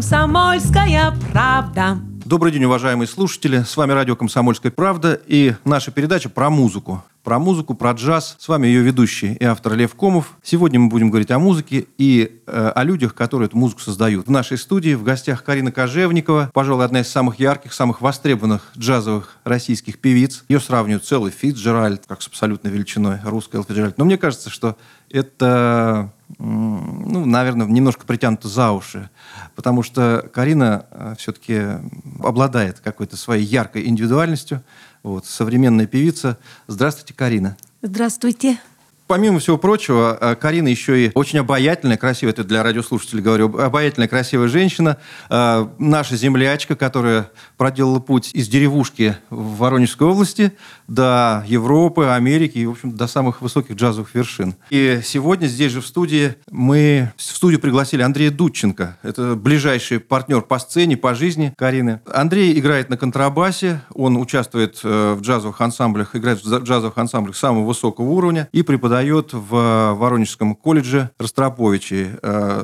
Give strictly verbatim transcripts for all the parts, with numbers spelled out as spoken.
«Комсомольская правда». Добрый день, уважаемые слушатели. С вами радио «Комсомольская правда» и наша передача про музыку. Про музыку, про джаз. С вами ее ведущий и автор Лев Комов. Сегодня мы будем говорить о музыке и э, о людях, которые эту музыку создают. В нашей студии в гостях Карина Кожевникова, пожалуй, одна из самых ярких, самых востребованных джазовых российских певиц. Ее сравнивают с Эллой Фицджеральд, как с абсолютной величиной русской Эллы Фицджеральд. Но мне кажется, что это, ну, наверное, немножко притянуто за уши, потому что Карина э, все-таки обладает какой-то своей яркой индивидуальностью. Вот, современная певица. Здравствуйте, Карина. Здравствуйте. Помимо всего прочего, Карина еще и очень обаятельная, красивая, это для радиослушателей говорю, обаятельная, красивая женщина, наша землячка, которая проделала путь из деревушки в Воронежской области до Европы, Америки и, в общем, до самых высоких джазовых вершин. И сегодня здесь же в студии мы в студию пригласили Андрея Дудченко. Это ближайший партнер по сцене, по жизни Карины. Андрей играет на контрабасе, он участвует в джазовых ансамблях, играет в джазовых ансамблях самого высокого уровня и преподает в Воронежском колледже Ростроповичей,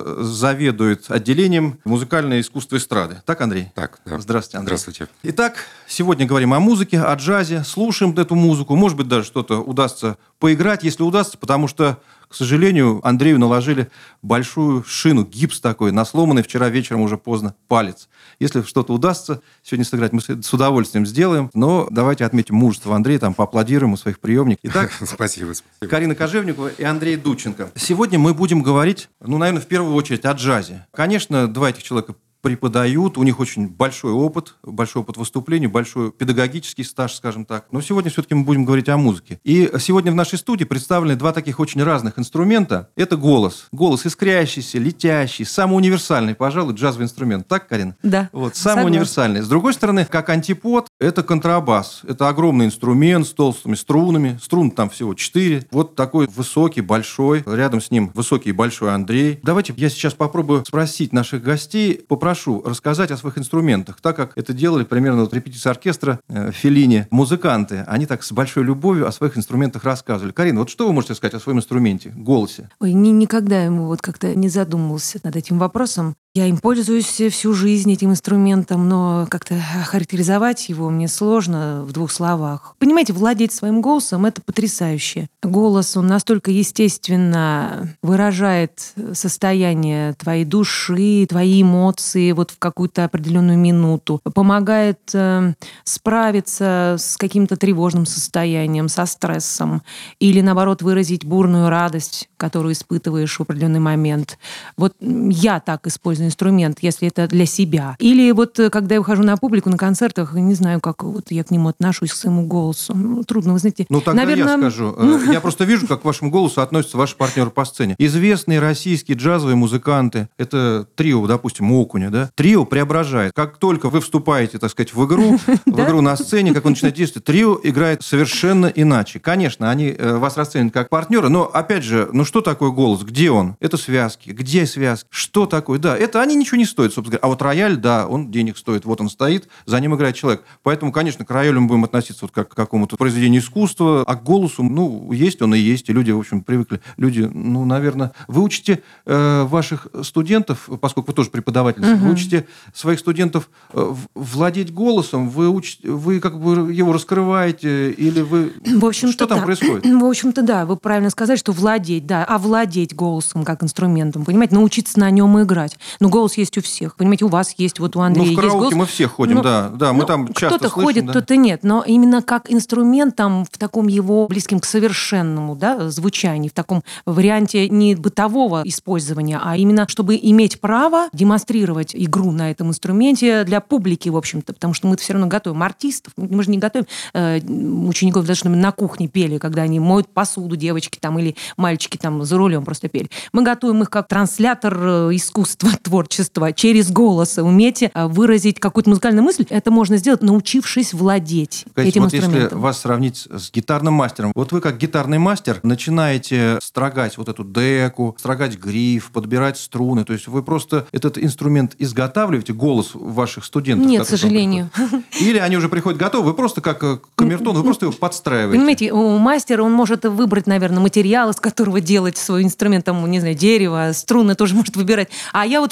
заведует отделением музыкальное искусство эстрады. Так, Андрей? Так, да. Здравствуйте, Андрей. Здравствуйте. Итак, сегодня говорим о музыке, о джазе, слушаем эту музыку. Может быть, даже что-то удастся поиграть, если удастся, потому что, к сожалению, Андрею наложили большую шину, гипс такой, на сломанный вчера вечером уже поздно палец. Если что-то удастся сегодня сыграть, мы с удовольствием сделаем, но давайте отметим мужество Андрея, там поаплодируем у своих приемников. Итак, спасибо, спасибо. Карина Кожевникова и Андрей Дудченко. Сегодня мы будем говорить, ну, наверное, в первую очередь о джазе. Конечно, два этих человека преподают, у них очень большой опыт, большой опыт выступлений, большой педагогический стаж, скажем так. Но сегодня все-таки мы будем говорить о музыке. И сегодня в нашей студии представлены два таких очень разных инструмента. Это голос. Голос искрящийся, летящий, самый универсальный, пожалуй, джазовый инструмент. Так, Карина? Да. Вот, самый Согласна. универсальный. С другой стороны, как антипод, это контрабас. Это огромный инструмент с толстыми струнами. Струн там всего четыре. Вот такой высокий, большой. Рядом с ним высокий и большой Андрей. Давайте я сейчас попробую спросить наших гостей, попрошу Прошу рассказать о своих инструментах, так как это делали примерно вот репетиции оркестра э, Феллини музыканты. Они так с большой любовью о своих инструментах рассказывали. Карина, вот что вы можете сказать о своем инструменте, голосе? Ой, ни, никогда ему вот как-то не задумывался над этим вопросом. Я им пользуюсь всю жизнь, этим инструментом, но как-то характеризовать его мне сложно в двух словах. Понимаете, владеть своим голосом — это потрясающе. Голос, он настолько естественно выражает состояние твоей души, твои эмоции вот в какую-то определенную минуту, помогает э, справиться с каким-то тревожным состоянием, со стрессом, или, наоборот, выразить бурную радость, которую испытываешь в определенный момент. Вот я так использую инструмент, если это для себя. Или вот когда я выхожу на публику, на концертах, не знаю, как вот я к нему отношусь, к своему голосу. Ну, трудно, вы знаете. Ну, тогда наверное... я скажу. Я просто вижу, как к вашему голосу относятся ваши партнеры по сцене. Известные российские джазовые музыканты, это трио, допустим, Окуня, да? Трио преображает. Как только вы вступаете, так сказать, в игру, в игру на сцене, как вы начинаете действовать, трио играет совершенно иначе. Конечно, они вас расценят как партнера, но, опять же, ну что такое голос? Где он? Это связки. Где связки? Что такое? Да, это они ничего не стоят, собственно говоря. А вот рояль, да, он денег стоит. Вот он стоит, за ним играет человек. Поэтому, конечно, к роялю мы будем относиться вот как к какому-то произведению искусства, а к голосу, ну, есть он и есть, и люди, в общем, привыкли. Люди, ну, наверное... Вы учите э, ваших студентов, поскольку вы тоже преподавательница, угу. Вы учите своих студентов э, владеть голосом, вы, учите, вы как бы его раскрываете, или вы... В общем-то, что там да. происходит? В общем-то, да, вы правильно сказали, что владеть, да, овладеть голосом как инструментом, понимаете, научиться на нем играть. Но голос есть у всех, понимаете, у вас есть, вот у Андрея есть голос. Ну, в караоке мы все ходим, ну, да, да, мы ну, там часто кто-то слышим. ходит, да. кто-то нет, но именно как инструмент там в таком его близким к совершенному, да, звучании, в таком варианте не бытового использования, а именно чтобы иметь право демонстрировать игру на этом инструменте для публики, в общем-то, потому что мы все равно готовим артистов, мы же не готовим э, учеников, даже чтобы на кухне пели, когда они моют посуду, девочки там или мальчики там за рулем просто пели. Мы готовим их как транслятор искусства, творчества через голос. Уметь выразить какую-то музыкальную мысль, это можно сделать, научившись владеть Кстати, этим вот инструментом. Если вас сравнить с гитарным мастером, вот вы как гитарный мастер начинаете строгать вот эту деку, строгать гриф, подбирать струны, то есть вы просто этот инструмент изготавливаете, голос ваших студентов? Нет, к сожалению. Или они уже приходят готовы, вы просто как камертон, вы просто его подстраиваете? Понимаете, у мастера он может выбрать, наверное, материал, из которого делать свой инструмент, там, не знаю, дерево, струны тоже может выбирать. А я вот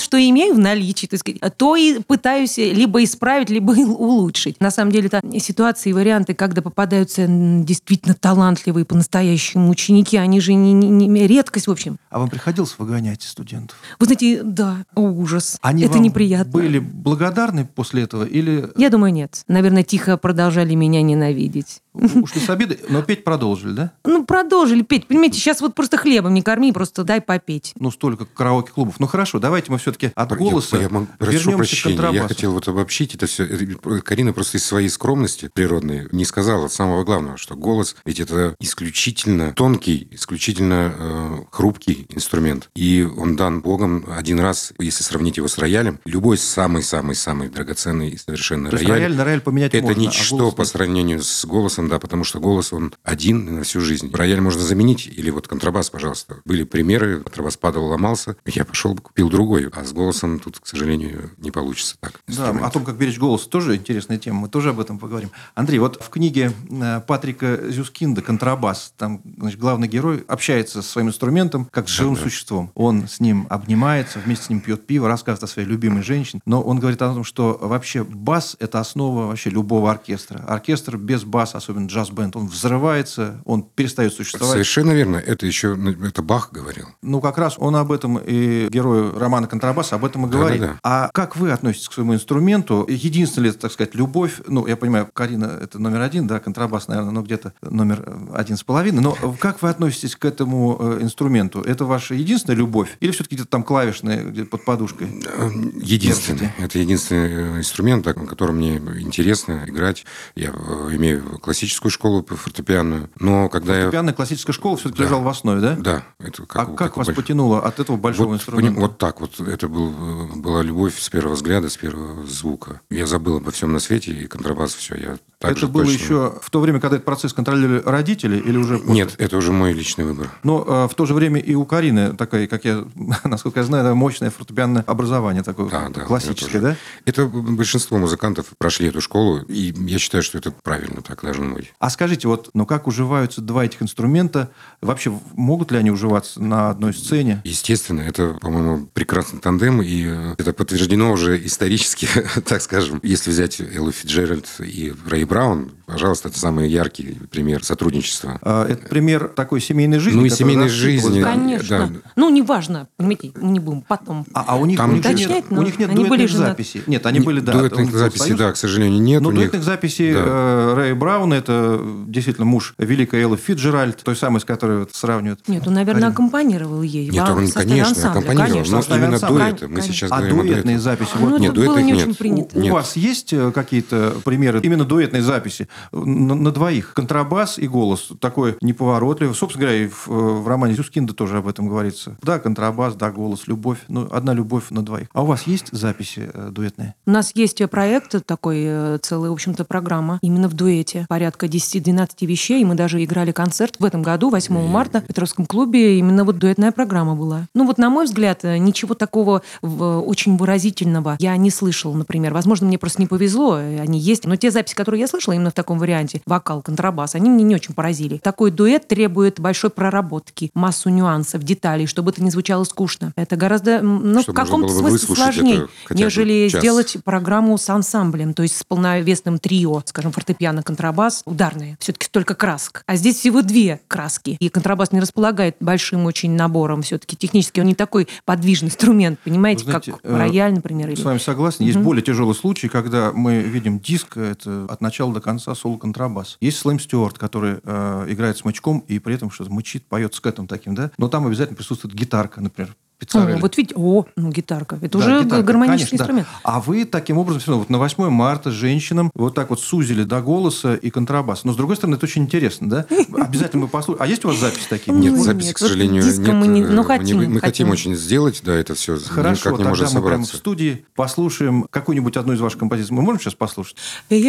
что имею в наличии, так сказать, то и пытаюсь либо исправить, либо улучшить. На самом деле, это ситуации и варианты, когда попадаются действительно талантливые по-настоящему ученики, они же не, не, не редкость, в общем. А вам приходилось выгонять студентов? Вы знаете, да, о, ужас. Они это вам неприятно. были благодарны после этого или... Я думаю, нет. Наверное, тихо продолжали меня ненавидеть. Ушли с обиды, но петь продолжили, да? Ну, продолжили петь. Понимаете, сейчас вот просто хлебом не корми, просто дай попеть. Ну, столько караоке-клубов. Ну, хорошо, давайте мы все-таки от голоса я, я могу, вернемся к контрабасу. Я хотел вот обобщить это все. Карина просто из своей скромности природной не сказала самого главного, что голос, ведь это исключительно тонкий, исключительно э, хрупкий инструмент. И он дан Богом один раз, если сравнить его с роялем. Любой самый-самый-самый драгоценный и совершенно рояль. рояль на рояль поменять это можно, ничто а по сравнению с голосом, да, потому что голос, он один на всю жизнь. Рояль можно заменить, или вот контрабас, пожалуйста. Были примеры, контрабас падал, ломался, я пошел, купил другой. А с голосом тут, к сожалению, не получится так. Да, о том, как беречь голос, тоже интересная тема, мы тоже об этом поговорим. Андрей, вот в книге Патрика Зюскинда «Контрабас», там, значит, главный герой общается со своим инструментом, как с живым да, да. существом. Он с ним обнимается, вместе с ним пьет пиво, рассказывает о своей любимой женщине. Но он говорит о том, что вообще бас – это основа вообще любого оркестра. Оркестр без баса, особенно джаз-бенд, он взрывается, он перестает существовать. Совершенно верно. Это еще это Бах говорил. Ну, как раз он об этом, и герой романа «Контрабас» об этом и говорит. Да, да, да. А как вы относитесь к своему инструменту? Единственная ли, так сказать, любовь? Ну, я понимаю, Карина – это номер один, да, контрабас, наверное, ну, где-то номер один с половиной. Но как вы относитесь к этому инструменту? Это ваша единственная любовь? Или все-таки где-то там клавишные, где-то под подушкой? Единственный. Это единственный инструмент, на котором мне интересно играть. Я имею классическую школу фортепианную, но когда Фортепианная я... классическая школа все-таки да. лежала в основе, да? Да. Это как, а как, как вас больш... потянуло от этого большого вот, инструмента? Вот так вот. Это был, была любовь с первого взгляда, с первого звука. Я забыл обо всем на свете, и контрабас, все. Я так это было точно... еще в то время, когда этот процесс контролировали родители или уже после? Нет, это уже мой личный выбор. Но э, в то же время и у Карины такая, как я, насколько я знаю, мощное фортепианное образование такое да, классическое, да? Это большинство музыкантов прошли эту школу, и я считаю, что это правильно, так должно быть. А скажите, вот, ну как уживаются два этих инструмента? Вообще, могут ли они уживаться на одной сцене? Естественно, это, по-моему, прекрасный тандем, и это подтверждено уже исторически, так скажем. Если взять Эллу Фицджеральд и Рэй Браун, пожалуйста, это самый яркий пример сотрудничества. А, это пример такой семейной жизни? Ну и семейной жизни. Конечно. Да. Ну, неважно, понимаете, мы не будем потом А, а у них, у них уточнять, нет, у них нет дуэтных записей? Нет, они не, были, да. Дуэтных записей, да, к сожалению, нет. Но у дуэтных них... записей да. э, Рэя Брауна, это действительно муж великой Эллы Фицджеральд, той самой, с которой вот сравнивают. Нет, он, наверное, Карин. аккомпанировал ей. Нет, он, конечно, аккомпанировал, конечно, но именно дуэты. Мы сейчас а говорим дуэтные о дуэтах. записи? А, вот. Ну, нет, дуэтных не нет. очень принято. У, нет. у вас есть какие-то примеры именно дуэтной записи на, на двоих? Контрабас и голос такой неповоротливый. Собственно говоря, и в, в романе Зюскинда тоже об этом говорится. Да, контрабас, да, голос, любовь. Ну, одна любовь на двоих. А у вас есть записи э, дуэтные? У нас есть проект такой, целая, в общем-то, программа именно в дуэте. Порядка десять-двенадцать вещей. Мы даже играли концерт в этом году, восьмого марта, в Петровском клубе. Именно вот дуэтная программа была. Ну вот, на мой взгляд, ничего такого очень выразительного я не слышала, например. Возможно, мне просто не повезло, они есть. Но те записи, которые я слышала именно в таком варианте, вокал, контрабас, они мне не очень поразили. Такой дуэт требует большой проработки, массу нюансов, деталей, чтобы это не звучало скучно. Это гораздо, ну, в каком-то смысле сложнее, нежели сделать программу с ансамблем, то есть с полновесным трио, скажем, фортепиано, контрабас, ударные. Все-таки только красок. А здесь всего две краски. И контрабас не располагает большим очень набором. Все-таки технически он не такой подвижный инструмент, понимаете, знаете, как э, рояль, например. Или... С вами согласен. Есть угу. более тяжелый случай, когда мы видим диск, это от начала до конца соло-контрабас. Есть Слэм Стюарт, который э, играет смычком и при этом что-то мычит, поет скэтом таким, да? Но там обязательно присутствует гитарка, например. О, вот видите, о, ну гитарка. Это да, уже гитарка, гармонический конечно, инструмент. Да. А вы таким образом, все равно, вот на восьмое марта женщинам вот так вот сузили до голоса и контрабаса. Но, с другой стороны, это очень интересно, да? Обязательно мы послушаем. А есть у вас записи такие? Нет, записи, к сожалению, нет. Мы, не, ну, хотим, мы, мы хотим. хотим очень сделать, да, это все. Хорошо, никак не тогда может мы собраться. прямо в студии послушаем какую-нибудь одну из ваших композиций. Мы можем сейчас послушать?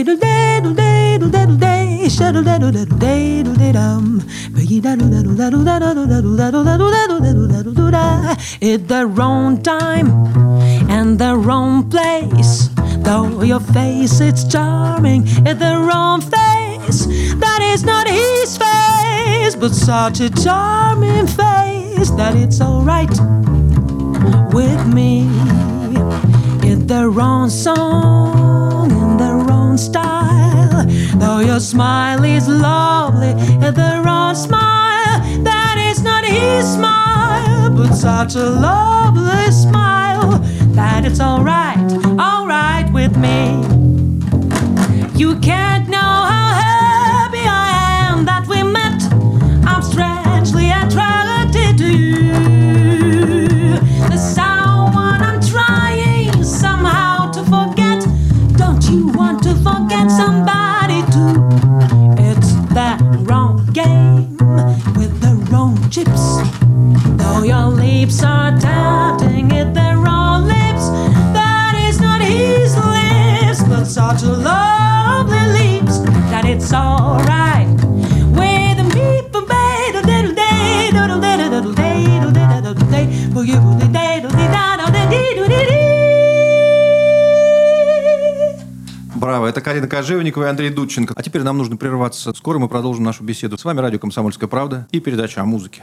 It's the wrong time and the wrong place. Though your face is charming, it's the wrong face. That is not his face, but such a charming face that it's alright with me. In the wrong song, in the wrong style. Though your smile is lovely, in the wrong smile. That is not his smile, but such a lovely smile that it's alright, alright with me. You can't know how happy I am that we met. I'm strangely attracted to you. The someone I'm trying somehow to forget. Don't you want to forget somebody too? It's that wrong game with the wrong chips. Though your lips are tempting, it's the wrong lips. That is not his lips, but such a lovely lips that it's alright with me. Браво, это Карина Кожевникова и Андрей Дудченко. А теперь нам нужно прерваться. Скоро мы продолжим нашу беседу. С вами радио «Комсомольская правда» и передача о музыке.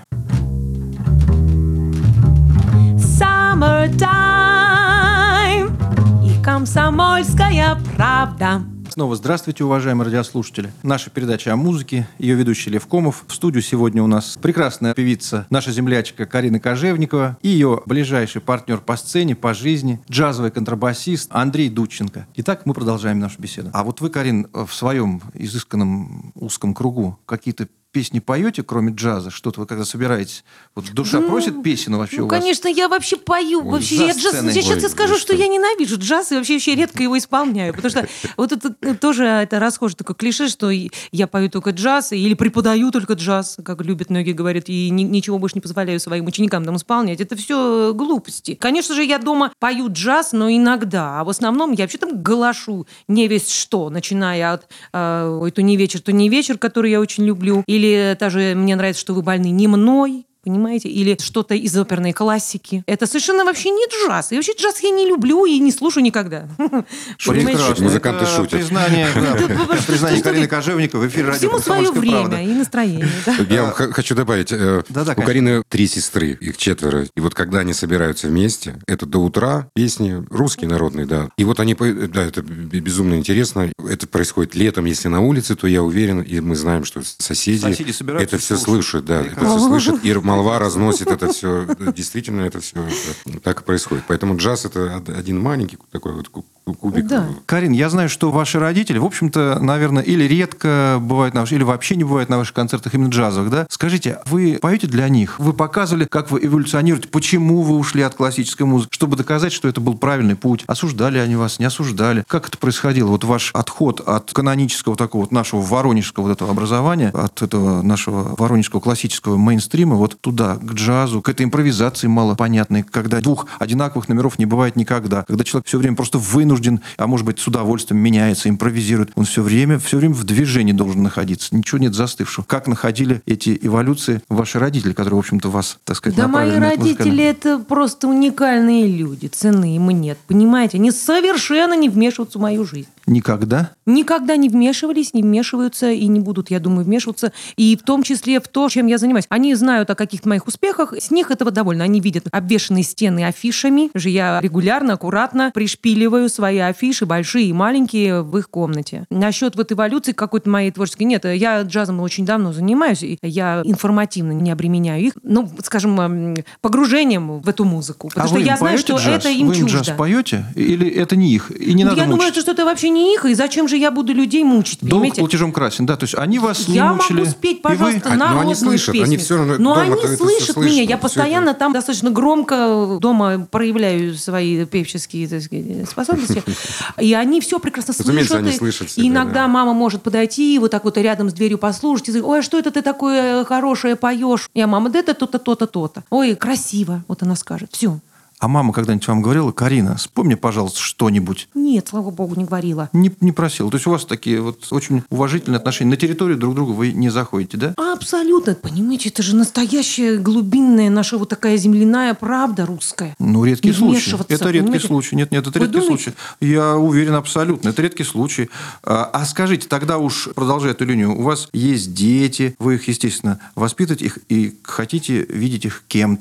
Summertime и «Комсомольская правда». Снова здравствуйте, уважаемые радиослушатели. Наша передача о музыке, ее ведущий Лев Комов. В студию сегодня у нас прекрасная певица, наша землячка Карина Кожевникова и ее ближайший партнер по сцене, по жизни, джазовый контрабасист Андрей Дудченко. Итак, мы продолжаем нашу беседу. А вот вы, Карин, в своем изысканном узком кругу какие-то песни поете, кроме джаза? Что-то вы когда собираетесь? Вот душа ну, просит песен вообще ну, у вас? конечно, я вообще пою. Ой, вообще, я джаз, сейчас я скажу, что я ненавижу джаз и вообще, вообще редко его исполняю. Потому что вот это тоже это расхожее такое клише, что я пою только джаз или преподаю только джаз, как любят многие говорят, и ни, ничего больше не позволяю своим ученикам там исполнять. Это все глупости. Конечно же, я дома пою джаз, но иногда. А в основном я вообще там галашу не весь что, начиная от э, «Ой, то не вечер, то не вечер», который я очень люблю, или Или даже мне нравится, что вы больны не мной. Понимаете? Или что-то из оперной классики. Это совершенно вообще не джаз. И вообще джаз я не люблю и не слушаю никогда. Прекрасно. Музыканты шутят. Признание, признание Карины Кожевниковой в эфире радио «Комсомольская правда». Всему свое время и настроение. Я вам хочу добавить. У Карины три сестры, их четверо. И вот когда они собираются вместе, это до утра песни, русские народные, да. И вот они, да, это безумно интересно. Это происходит летом, если на улице, то я уверен, и мы знаем, что соседи это все слышат, да, это все слышат. И молва разносит это все. Действительно, это все так и происходит. Поэтому джаз – это один маленький такой вот кубик. Да. Карин, я знаю, что ваши родители, в общем-то, наверное, или редко бывают на ваших, или вообще не бывают на ваших концертах именно джазовых, да? Скажите, вы поете для них? Вы показывали, как вы эволюционируете? Почему вы ушли от классической музыки? Чтобы доказать, что это был правильный путь. Осуждали они вас, не осуждали? Как это происходило? Вот ваш отход от канонического такого вот нашего воронежского вот этого образования, от этого нашего воронежского классического мейнстрима, вот туда, к джазу, к этой импровизации малопонятной, когда двух одинаковых номеров не бывает никогда, когда человек все время просто вынужден, а может быть с удовольствием меняется, импровизирует, он все время, все время в движении должен находиться, ничего нет застывшего. Как находили эти эволюции ваши родители, которые, в общем-то, вас, так сказать, да, направили мои на это родители музыкальное? это просто уникальные люди, ценные им нет, понимаете? Они совершенно не вмешиваются в мою жизнь. Никогда? Никогда не вмешивались, не вмешиваются и не будут, я думаю, вмешиваться. И в том числе в то, чем я занимаюсь. Они знают о каких-то моих успехах, с них этого довольно. Они видят обвешанные стены афишами. Же я регулярно, аккуратно пришпиливаю свои афиши, большие и маленькие, в их комнате. Насчет вот эволюции какой-то моей творческой нет. Я джазом очень давно занимаюсь, и я информативно не обременяю их, ну, скажем, погружением в эту музыку. Потому а что вы я знаю, что джаз? это им вы чуждо. Вы джаз поете? Или это не их? И не надо я мучить? думаю, что это вообще не их, и зачем же я буду людей мучить, Долг понимаете? платежом красен, да, то есть они вас не я мучили. могу спеть, пожалуйста, вы... народную но они слышат, песню. Они все равно но дома они это слышат все меня, слышно, я постоянно это... там достаточно громко дома проявляю свои певческие, так сказать, способности, и они все прекрасно слышат. Они слышат себя, и иногда да. мама может подойти, вот так вот рядом с дверью послушать, и сказать: ой, а что это ты такое хорошее поешь? Я: мама, да это то-то, то-то, то-то. Ой, красиво, вот она скажет. Все. А мама когда-нибудь вам говорила: Карина, вспомни, пожалуйста, что-нибудь? Нет, слава богу, не говорила. Не, не просила. То есть у вас такие вот очень уважительные отношения. На территорию друг друга вы не заходите, да? Абсолютно. Понимаете, это же настоящая глубинная наша вот такая земляная правда русская. Ну, редкий не случай. Это редкий понимаете? случай. Нет, нет, это Вы редкий думаете? случай. Я уверен абсолютно. Это редкий случай. А, а скажите, тогда уж, продолжая эту линию, у вас есть дети, вы их, естественно, воспитываете их и хотите видеть их кем-то.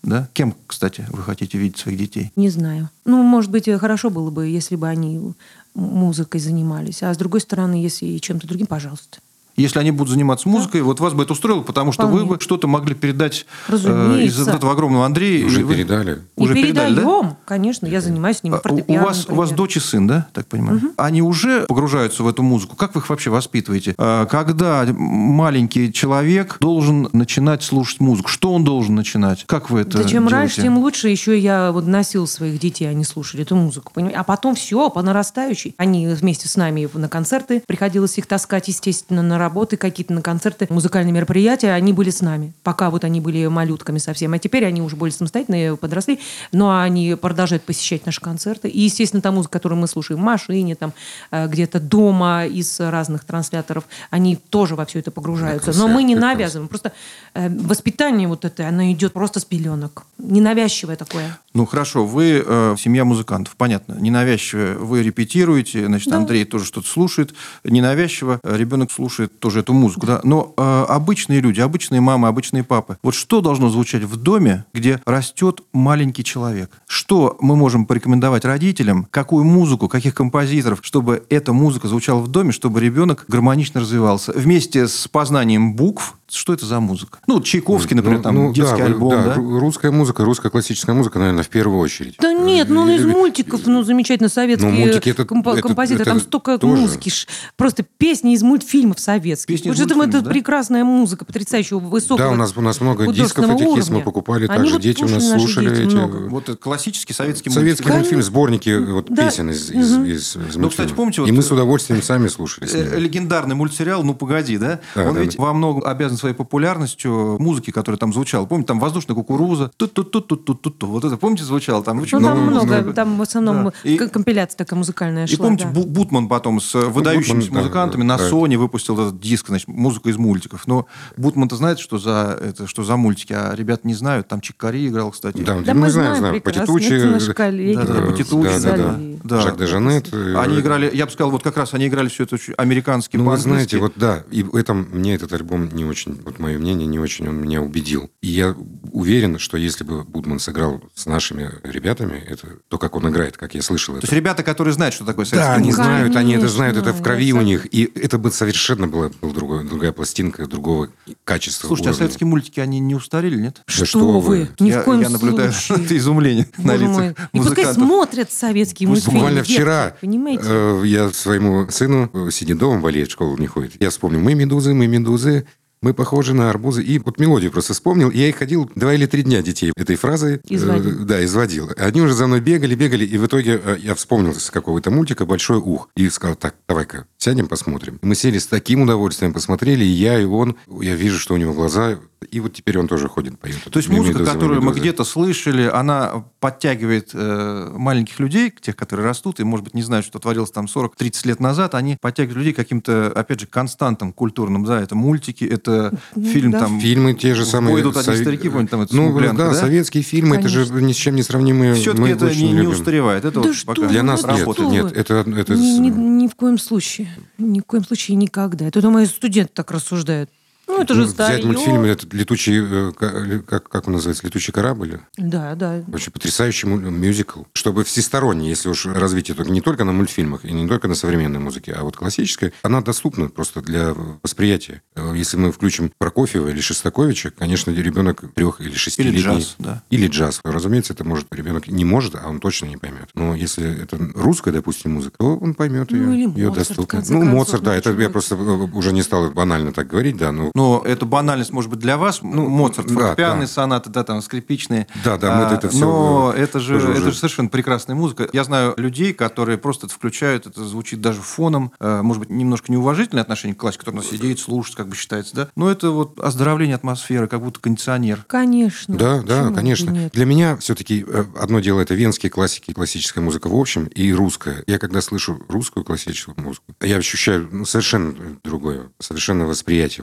да? Кем, кстати, вы хотите видеть своих детей? Не знаю. Ну, может быть, хорошо было бы, если бы они музыкой занимались. А с другой стороны, если чем-то другим, пожалуйста. Если они будут заниматься музыкой, да. вот вас бы это устроило, потому что Вполне. Вы бы что-то могли передать э, из этого огромного Андрея. Уже вы... передали. И уже передаем, передали, да? Конечно, я занимаюсь с ними фортепиано. У вас, у вас дочь и сын, да, так понимаю? Угу. Они уже погружаются в эту музыку. Как вы их вообще воспитываете? Когда маленький человек должен начинать слушать музыку? Что он должен начинать? Как вы это Да чем делаете? раньше, тем лучше. Еще я вот носил своих детей, они слушали эту музыку. Понимаете? А потом все, по нарастающей. Они вместе с нами на концерты. Приходилось их таскать, естественно, на работы какие-то, на концерты, музыкальные мероприятия, они были с нами. Пока вот они были малютками совсем. А теперь они уже более самостоятельные, подросли, но они продолжают посещать наши концерты. И, естественно, та музыка, которую мы слушаем в машине, там, где-то дома, из разных трансляторов, они тоже во все это погружаются. Но мы не навязываем. Просто э, воспитание вот это, оно идет просто с пеленок. Ненавязчивое такое. Ну, хорошо, вы э, семья музыкантов, понятно. Ненавязчиво вы репетируете, значит, да. Андрей тоже что-то слушает. Ненавязчиво ребенок слушает тоже эту музыку, да. Но э, обычные люди, обычные мамы, обычные папы, вот что должно звучать в доме, где растет маленький человек? Что мы можем порекомендовать родителям? Какую музыку, каких композиторов, чтобы эта музыка звучала в доме, чтобы ребенок гармонично развивался? Вместе с познанием букв, что это за музыка? Ну, Чайковский, например, ну, там ну, детский да, альбом, да? да? Русская музыка, русская классическая музыка, наверное, в первую очередь. Да нет, ну из мультиков, ну замечательно советские ну, мультики это, комп- это, композиторы, это, там это столько тоже. Музыки, просто песни из мультфильмов советских. Песни вот это, это да? прекрасная музыка, потрясающего высокого. Да, у нас, у нас много дисков этих есть, мы покупали, также вот дети у нас слушали эти. Много. Вот классический советский мультфильм. Советский мультфильм, сборники вот, да. песен из, из, угу. из, из мультфильма. Ну, кстати, помните, вот, и мы с удовольствием сами слушали. Легендарный мультсериал «Ну, погоди», да? Он ведь во многом обязан своей популярностью музыки, которая там звучала. Помните, там «Воздушная кукуруза», ту-ту-ту-ту-ту-ту. Вот это, помните, звучало? Там очень ну, много. Там много, много. Там в основном да. и, компиляция такая музыкальная шла. И помните, да. Бутман потом с выдающимися Бутман, музыкантами да, на да. Sony выпустил этот диск, значит, музыка из мультиков. Но Бутман-то знает, что за, это, что за мультики, а ребята не знают. Там Чик Кори играл, кстати. Да, да мы, мы знаем, знаем. Потитучи. Да, да, Потитучи, да, да, да. Жак де Жанет. Они играли, я бы сказал, вот как раз они играли все это американский панк. Ну, вы знаете, вот да, и в этом мне этот альбом не очень, вот мое мнение, не очень он меня убедил. И я уверен, что если бы Бутман сыграл с нашими ребятами, это то, как он играет, как я слышал. То это. есть ребята, которые знают, что такое советский Да, они музыка. знают, Конечно, они это знают, это в крови да, у них. И это бы совершенно была, была другая, другая пластинка, другого качества. Слушайте, уровня. А советские мультики, они не устарели, нет? Что, да что вы? Ни я, в коем я наблюдаю случае. изумление на лицах музыкантов. И пускай смотрят советские мультфильмы. Буквально вчера э, я своему сыну, сидит дома, болеет, в школу не ходит. Я вспомнил, мы медузы, мы медузы. Мы похожи на арбузы. И вот мелодию просто вспомнил. Я и ходил два или три дня детей этой фразой. Изводил. Э, да, изводил. Они уже за мной бегали, бегали. И в итоге э, я вспомнил с какого-то мультика «Большой ух». И сказал, так, давай-ка, сядем, посмотрим. Мы сели с таким удовольствием, посмотрели. И я, и он. Я вижу, что у него глаза... И вот теперь он тоже ходит, поет. То есть музыка, которую мы где-то слышали, она подтягивает э, маленьких людей, тех, которые растут, и, может быть, не знают, что творилось там сорок-тридцать лет назад, они подтягивают людей к каким-то, опять же, константам культурным. Да, это мультики, это фильм да. там... Фильмы те же самые... идут одни старики, помните, там это Ну, Смуглянка, да, да, советские фильмы, Конечно. это же ни с чем не сравнимые. Все-таки это не, не устаревает. Это да вот что пока Для нас нет, работает. нет. Это, это... Ни, ни, ни в коем случае. Ни в коем случае никогда. Это мои студенты так рассуждают. Ну, это же ну, старье. Взять мультфильм, этот летучий, как, как он называется, «Летучий корабль». Да, да. Очень потрясающий мюзикл. Чтобы всесторонне, если уж развитие только не только на мультфильмах и не только на современной музыке, а вот классической, она доступна просто для восприятия. Если мы включим Прокофьева или Шостаковича, конечно, ребенок трех- или шестилетний... Или джаз, да. Или джаз. Разумеется, это может ребенок не может, а он точно не поймет. Но если это русская, допустим, музыка, то он поймет ну, ее. Или ее Моцарт, доступно. в конце Ну, концов, Моцарт, да, это я быть. просто уже не стал банально так говорить, да, но... Но эта банальность, может быть, для вас, ну, Моцарт, да, фортепианные да. сонаты, да, там, скрипичные. Да, да, мы а, это все... Но это же, уже... это же совершенно прекрасная музыка. Я знаю людей, которые просто это включают, это звучит даже фоном, может быть, немножко неуважительное отношение к классике, который у нас сидит, слушает, как бы считается, да, но это вот оздоровление атмосферы, как будто кондиционер. Конечно. Да, да, Почему конечно. нет? Для меня все-таки одно дело это венские классики, классическая музыка в общем, и русская. Я когда слышу русскую классическую музыку, я ощущаю ну, совершенно другое, совершенно восприятие, вот фибры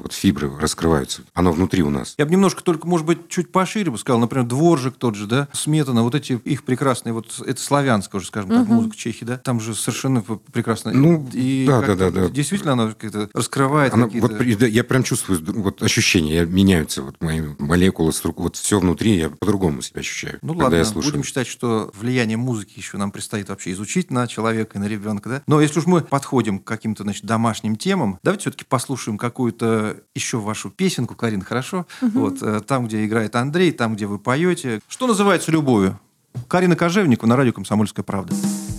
раскры- раскрываются. Оно внутри у нас. Я бы немножко только, может быть, чуть пошире бы сказал. Например, Дворжик тот же, да, Сметана, вот эти их прекрасные, вот это славянская уже, скажем так, музыка чехи, да, там же совершенно прекрасно. Ну, и да, да, да, да. Действительно, она как-то раскрывает Она, какие-то... вот, да, я прям чувствую, вот ощущения меняются, вот мои молекулы, структуры, вот все внутри, я по-другому себя ощущаю, Ну когда ладно, я слушаю. будем считать, что влияние музыки еще нам предстоит вообще изучить на человека и на ребенка, да? Но если уж мы подходим к каким-то, значит, домашним темам, давайте все-таки послушаем какую-то еще вашу песенку, Карина, хорошо? Угу. Вот, э, там, где играет Андрей, там, где вы поете. Что называется любовью? Карина Кожевникова на радио «Комсомольская правда».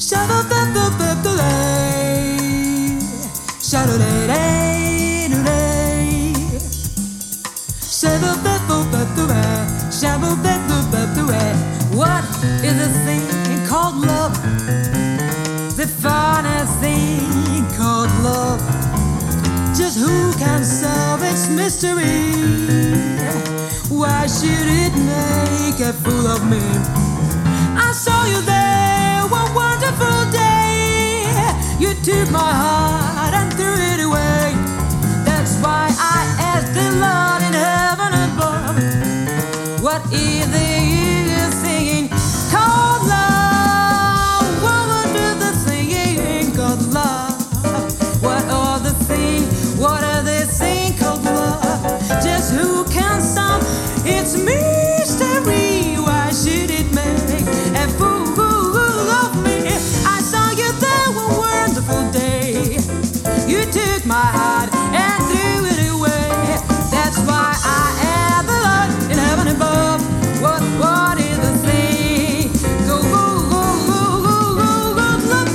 What is a thing called love? The finest thing called love. Just who can solve its mystery? Why should it make a fool of me? I saw you there one wonderful day. You took my heart and threw it away. That's why I asked the Lord in heaven above, what is the use singing called love? What is the singing called love? What are the thing? What are the thing called love? Just who can solve its mystery? Why should it make a fool of me? I saw you there one wonderful day. You took my heart and threw it away. That's why I am the Lord in heaven above. What, what is the thing? Go, go, go, go, go, go, go, love.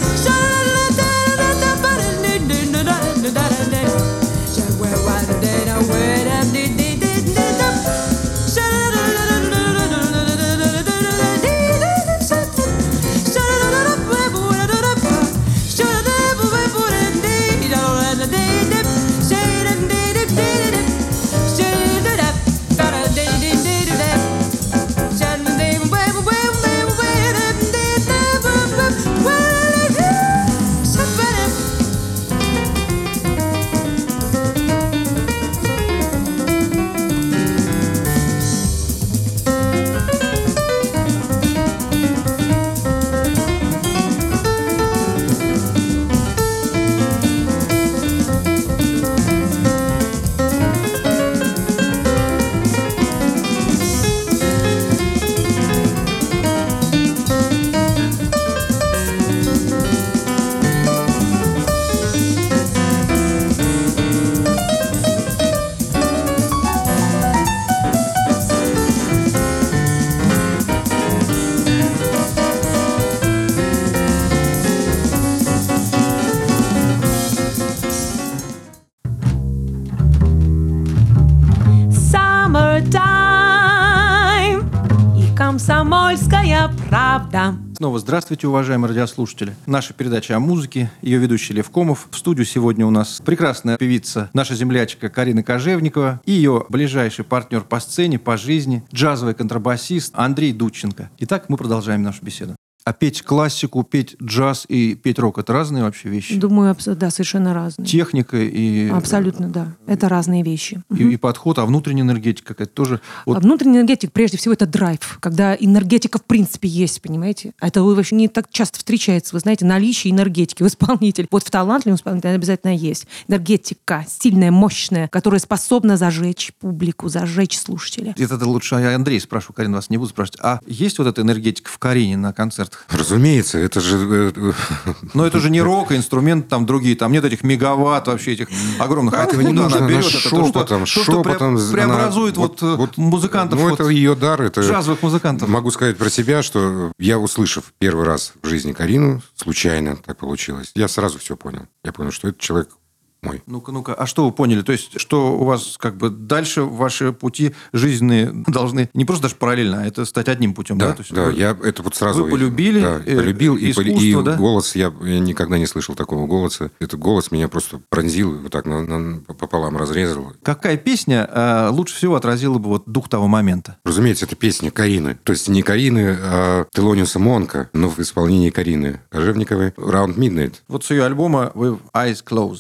«Комсомольская правда». Снова здравствуйте, уважаемые радиослушатели. Наша передача о музыке, ее ведущий Лев Комов. В студию сегодня у нас прекрасная певица, наша землячка Карина Кожевникова и ее ближайший партнер по сцене, по жизни, джазовый контрабасист Андрей Дудченко. Итак, мы продолжаем нашу беседу. А петь классику, петь джаз и петь рок – это разные вообще вещи? Думаю, да, совершенно разные. Техника и... Абсолютно, да. Это разные вещи. И, угу. и подход, а внутренняя энергетика какая-то тоже... Вот... А внутренняя энергетика, прежде всего, это драйв. Когда энергетика в принципе есть, понимаете? Это вообще не так часто встречается. Вы знаете, наличие энергетики в исполнителе. Вот в талантливом исполнителе обязательно есть. Энергетика сильная, мощная, которая способна зажечь публику, зажечь слушателя. Это лучше я Андрей спрошу, Карина, вас не буду спрашивать. А есть вот эта энергетика в Карине на концертах? Разумеется, это же... Но это же не рок, инструменты там другие. Там нет этих мегаватт вообще, этих огромных. А этого не нужно. Она берет шепотом, это, то, что, шепотом. То, что преобразует она, вот, вот, музыкантов. Ну, вот, это ее дар. Это джазовых музыкантов. Могу сказать про себя, что я, услышав первый раз в жизни Карину, случайно так получилось, я сразу все понял. Я понял, что это человек мой. Ну-ка, ну-ка, а что вы поняли? То есть, что у вас как бы дальше ваши пути жизненные должны не просто даже параллельно, а это стать одним путем, да? Да, То есть да, вы, я это вот сразу... Вы полюбили, да, полюбил, и, и да? голос, я, я никогда не слышал такого голоса. Этот голос меня просто пронзил, вот так на, на, пополам разрезал. Какая песня э, лучше всего отразила бы вот дух того момента? Разумеется, это песня Карины. То есть не Карины, а Телониуса Монка, но в исполнении Карины Кожевниковой «Round Midnight». Вот с ее альбома «With Eyes Closed». Закрытыми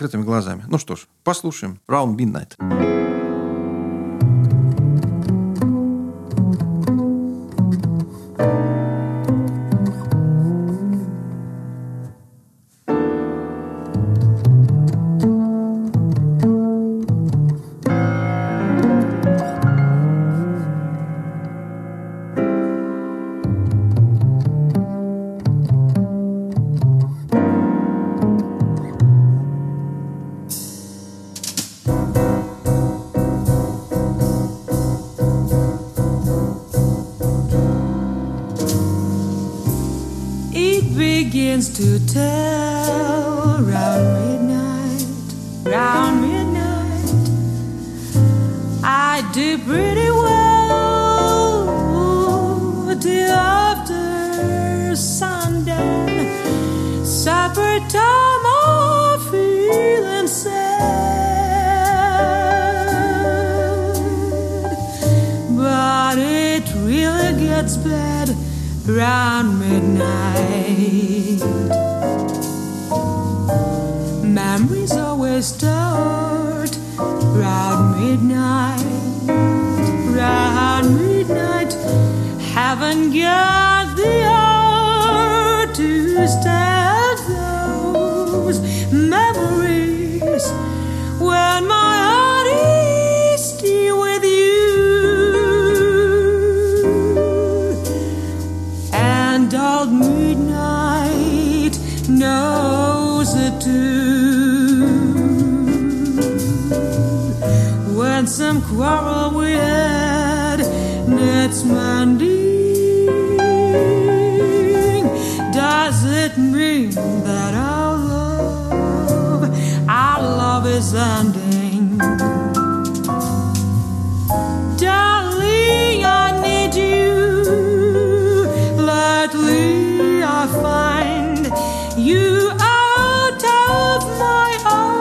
закрытыми глазами. Ну что ж, послушаем Round Midnight. To tell round midnight, round midnight, I do pretty well till after sundown. Supper time, I'm feeling sad, but it really gets bad round midnight. Memories always start round midnight, round midnight. Haven't got the heart to stand those memories when my heart is still with you. And old midnight knows it too. When some quarrel we had needs mending, does it mean that our love, our love is ending? Darling, I need you. Lately I find you out of my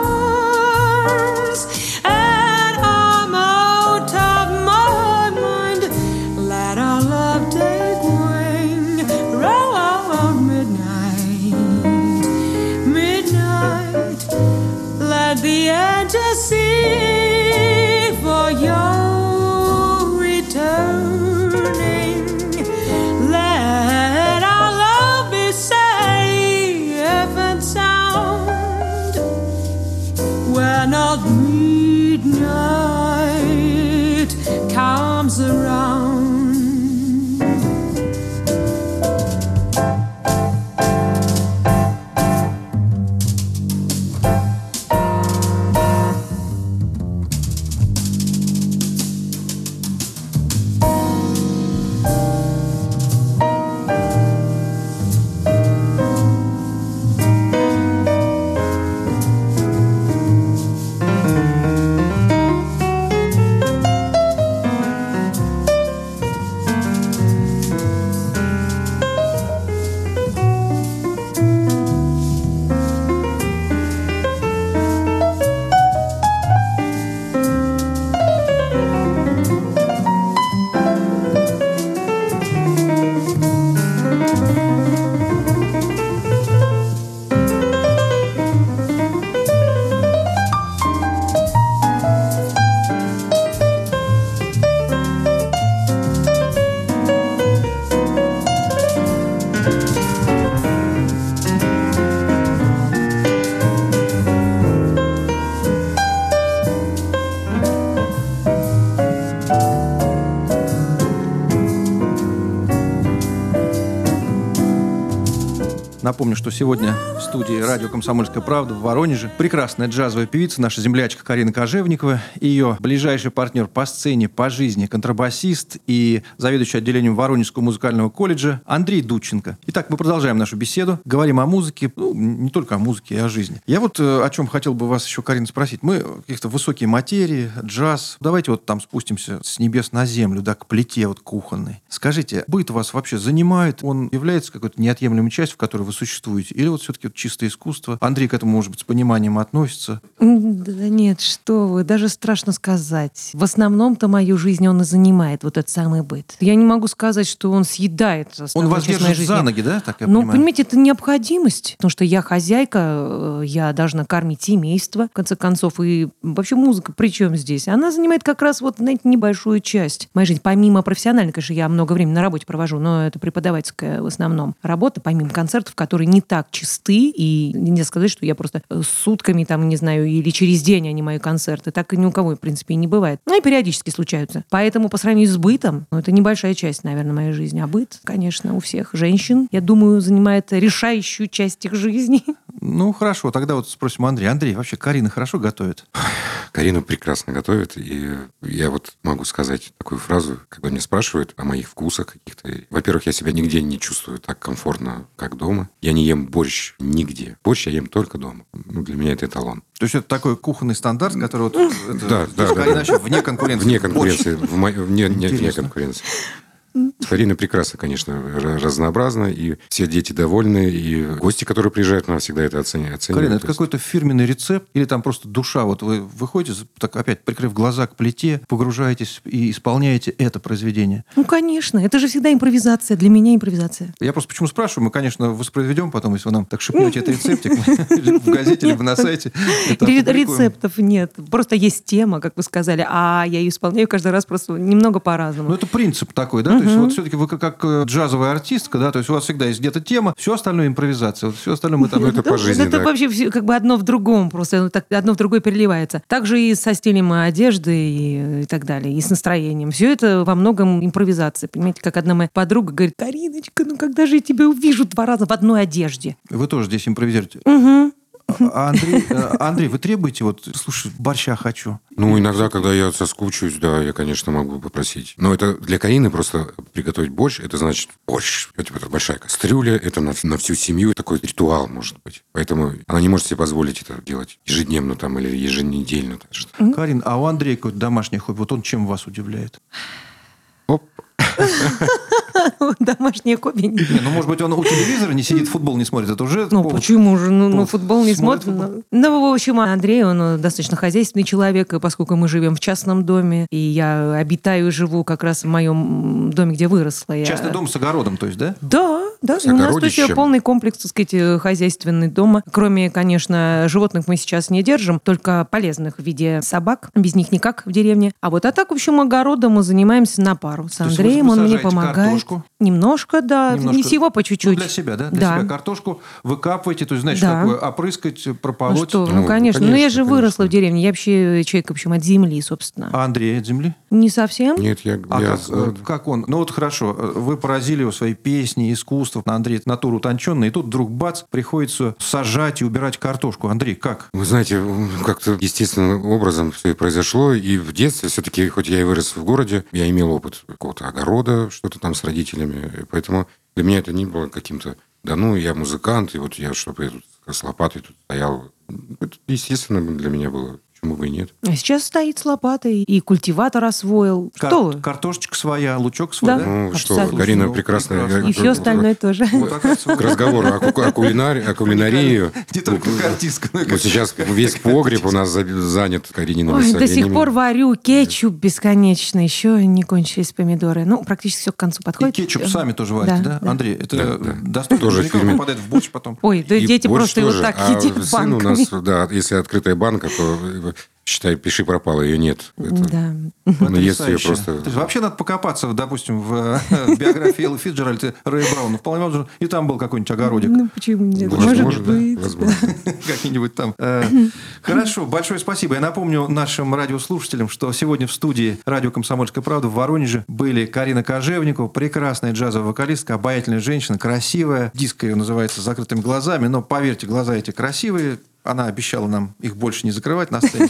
arms, and I'm out of my mind. Let our love take wing round midnight, midnight. Let the angels sing for your returning. Let our love be safe and sound when old midnight comes around. Напомню, что сегодня в студии радио «Комсомольская правда» в Воронеже прекрасная джазовая певица, наша землячка Карина Кожевникова, и ее ближайший партнер по сцене, по жизни, контрабасист и заведующий отделением Воронежского музыкального колледжа Андрей Дудченко. Итак, мы продолжаем нашу беседу, говорим о музыке, ну, не только о музыке, и о жизни. Я вот о чем хотел бы вас еще, Карина, спросить. Мы каких-то высокие материи, джаз. Давайте вот там спустимся с небес на землю, да, к плите вот кухонной. Скажите, быт вас вообще занимает? Он является какой-то неотъемлемой частью, в которой вы вы существуете? Или вот все-таки вот чистое искусство? Андрей к этому, может быть, с пониманием относится? Да нет, что вы, даже страшно сказать. В основном-то мою жизнь он и занимает, вот этот самый быт. Я не могу сказать, что он съедает Он основную вас часть моей держит жизни. за ноги, да? Так я Ну, понимаю. понимаете, это необходимость, потому что я хозяйка, я должна кормить семейство, в конце концов, и вообще музыка при чем здесь? Она занимает как раз вот, знаете, небольшую часть моей жизни. Помимо профессиональной, конечно, я много времени на работе провожу, но это преподавательская в основном работа, помимо концертов, которые не так чисты, и нельзя сказать, что я просто сутками, там, не знаю, или через день они мои концерты, так и ни у кого, в принципе, и не бывает. Ну, и периодически случаются. Поэтому по сравнению с бытом, ну, это небольшая часть, наверное, моей жизни. А быт, конечно, у всех женщин, я думаю, занимает решающую часть их жизни. Ну, хорошо, тогда вот спросим Андрея. Андрей, вообще Карина хорошо готовит? Карина прекрасно готовит, и я вот могу сказать такую фразу, когда меня спрашивают о моих вкусах каких-то. Во-первых, я себя нигде не чувствую так комфортно, как дома. Я не ем борщ нигде. Борщ я ем только дома. Ну, для меня это эталон. То есть это такой кухонный стандарт, который вот... это, Да, да, да. Карина вообще вне конкуренции. Вне конкуренции. В мо- вне, не- вне Интересно. конкуренции. Карина прекрасно, конечно, р- разнообразна, и все дети довольны, и гости, которые приезжают, нам всегда это оцени- оценивают. Карина, это То есть- какой-то фирменный рецепт или там просто душа? Вот вы выходите, так опять прикрыв глаза к плите, погружаетесь и исполняете это произведение. Ну, конечно, это же всегда импровизация, для меня импровизация. Я просто почему спрашиваю, мы, конечно, воспроизведем потом, если вы нам так шепнете этот рецептик мы в газете либо на сайте. это Ре- опубликуем. Рецептов нет, просто есть тема, как вы сказали, а я ее исполняю каждый раз просто немного по-разному. Ну, это принцип такой, да? То есть вот все-таки вы как, как э, джазовая артистка, да, то есть у вас всегда есть где-то тема, все остальное импровизация, вот все остальное мы там... Ну, это по жизни, Это да. вообще всё как бы одно в другом, просто ну, так, одно в другое переливается. Также и со стилем одежды и, и так далее, и с настроением. Все это во многом импровизация. Понимаете, как одна моя подруга говорит: Кариночка, ну когда же я тебя увижу два раза в одной одежде? Вы тоже здесь импровизируете. Угу. А Андрей, э, Андрей, вы требуете, вот, слушай, борща хочу. Ну, иногда, когда я соскучусь, да, я, конечно, могу попросить. Но это для Карины просто приготовить борщ, это значит борщ. Это, это большая кастрюля, это на, на всю семью такой ритуал, может быть. Поэтому она не может себе позволить это делать ежедневно там или еженедельно даже. Карин, а у Андрея какое-то домашнее хобби, вот он чем вас удивляет? Оп. Домашнее хобби. Не, ну, может быть, он у телевизора не сидит, футбол не смотрит, это уже... Ну, повод. почему же? Ну, ну, повод. футбол не Смотрит смотрит. футбол. Ну, ну, в общем, Андрей, он э, достаточно хозяйственный человек, и поскольку мы живем в частном доме, и я обитаю и живу как раз в моем доме, где выросла. Я... Частный дом с огородом, то есть, да? Да, да. С И у нас то есть, огородищем. полный комплекс, так сказать, э, хозяйственный дома. Кроме, конечно, животных мы сейчас не держим, только полезных в виде собак. Без них никак в деревне. А вот а так, в общем, огородом мы занимаемся на пару. С То есть Андреем вы он мне сажаете помогает. картошку? Немножко, да. Немножко. Не всего, по чуть-чуть. Ну, для себя, да? Для Да. себя картошку выкапываете, то есть, знаете, Да. такое опрыскать, Ну прополоть. что, Ну, ну, конечно. Ну, я конечно, же конечно. выросла в деревне. Я вообще человек, в общем, от земли, собственно. А Андрей от земли? Не совсем. Нет, я... А я как, с э, города. как он? Ну вот хорошо, э, вы поразили его своей песней, искусством. Андрей натура утонченная, и тут вдруг бац, приходится сажать и убирать картошку. Андрей, как? Вы знаете, как-то естественным образом все и произошло. И в детстве все-таки, хоть я и вырос в городе, я имел опыт какого-то огорода, что-то там с родителями. И поэтому для меня это не было каким-то... Да ну, я музыкант, и вот я, чтобы я тут с лопатой тут стоял. Это естественно для меня было. Почему бы и нет? А сейчас стоит с лопатой и культиватор освоил. Кар- Что вы? Картошечка своя, лучок свой, Да. да? Ну, что, вы, Абсолютно. Карина Ну, прекрасная... прекрасно. И все остальное тоже. Вот, оказывается, К разговору о, ку- о кулинари- о кулинарии. Не только как артистка, но и Вот как- сейчас как- весь как погреб у артистка. нас за- занят Кариниными Ой, до сих соленьями. пор варю кетчуп бесконечно. Еще не кончились помидоры. Ну, практически все к концу И подходит. кетчуп сами тоже варите, да? Да, да. Андрей, это Да, да. достойно, Тоже наверняка фирмен- попадает в борщ потом. Ой, да И дети борщ просто его тоже. так А едят сын у банками. нас, да, если открытая банка, то, э, считай, пиши пропало, ее нет. Это- Да. Он ест ее Потрясающе. просто... То есть вообще надо покопаться, допустим, в, в биографии Эллы Фицджеральд и Рэя Брауна. Вполне возможно, и там был какой-нибудь огородик. Ну, почему нет? Возможно, Может да, быть. возможно. Как-нибудь там. Э, Хорошо, большое спасибо. Я напомню нашим радиослушателям, что сегодня в студии радио «Комсомольская правда» в Воронеже были Карина Кожевникова, прекрасная джазовая вокалистка, обаятельная женщина, красивая. Диск ее называется «С закрытыми глазами», но, поверьте, глаза эти красивые. Она обещала нам их больше не закрывать на сцене.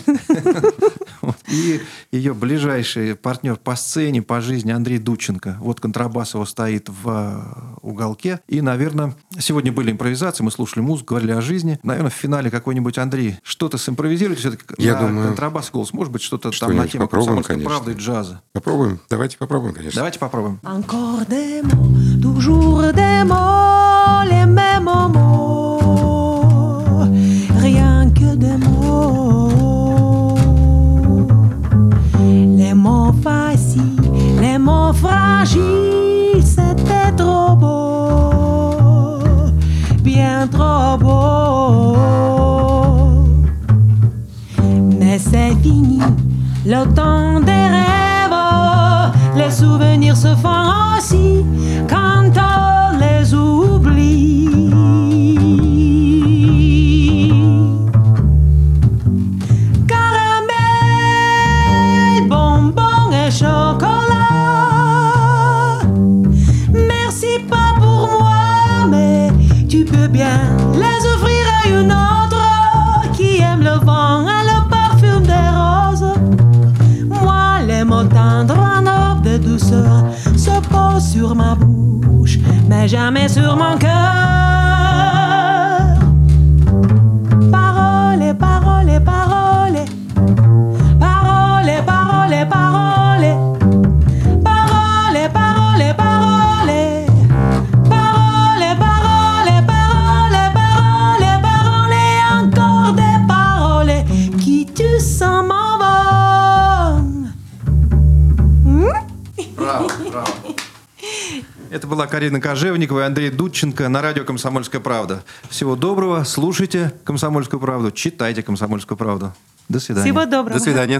Вот. И ее ближайший партнер по сцене, по жизни Андрей Дудченко. Вот контрабас его стоит в э, уголке. И, наверное, сегодня были импровизации, мы слушали музыку, говорили о жизни. Наверное, в финале какой-нибудь Андрей что-то симпровизирует все-таки Я на думаю, контрабас голос. Может быть, что-то там на что-нибудь тему попробуем, «Комсомольской конечно. правды» и джаза. Попробуем. Давайте попробуем, конечно. Давайте попробуем. Encore des mots, toujours des mots, les mêmes mots. tellement fragile, c'était trop beau, bien trop beau. Mais c'est fini, le temps des rêves, les souvenirs se font aussi quand on les oublie. Caramel, bonbons et chocolat, merci pas pour moi, mais tu peux bien les offrir à une autre qui aime le vent et le parfum des roses. Moi, les mots tendres en or de douceur se posent sur ma bouche, mais jamais sur mon cœur. Parole, parole, parole, parole, parole, parole, parole, parole, parole, parole, parole, parole, parole, parole, et encore des paroles qui tu sens m'envolent. Браво, браво. Это была Карина Кожевникова и Андрей Дудченко на радио «Комсомольская правда». Всего доброго. Слушайте «Комсомольскую правду», читайте «Комсомольскую правду». До свидания. Всего доброго. До свидания.